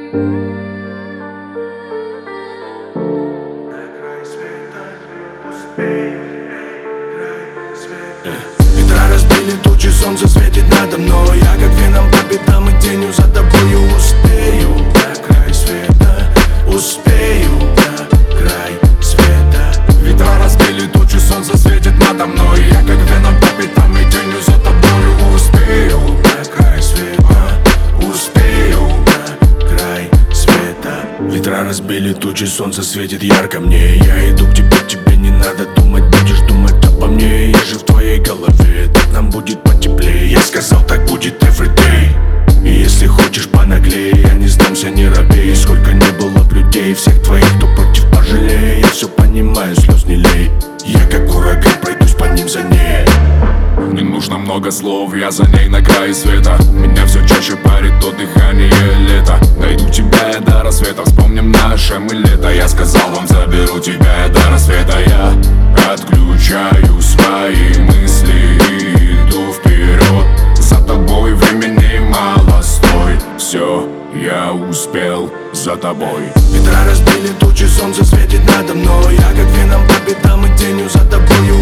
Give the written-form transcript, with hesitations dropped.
Ветра разбили тучи, солнце светит надо мной. Я как веном по пятам и тенью за тобою успею на край света, успею на край света. Ветра разбили тучи, солнце светит надо мной. Я как веном по пятам и тенью за тобою успею на край света, успею на край света. Ветра разбили тучи, солнце светит ярко мне. Я иду к тебе, тебе не надо думать, будешь думать обо мне. Я же в твоей голове, так нам будет потеплее. Я сказал, так будет everyday. И если хочешь понаглее, я не сдамся, не робей. Сколько не было б людей, всех твоих, кто против, пожалей. Я все понимаю, слез не лей. Я как ураган, пройдусь по ним за ней. Не нужно много слов, я за ней на крае света. Меня все чаще парит то дыхание лета. Найду тебя я до рассвета, вспомним наше мы лето. Я сказал вам, заберу тебя я до рассвета. Я отключаю свои мысли и иду вперед. За тобой времени мало, стой. Все, я успел за тобой. Ветра разбили тучи, солнце светит надо мной. Я как веном по пятам и тенью за тобою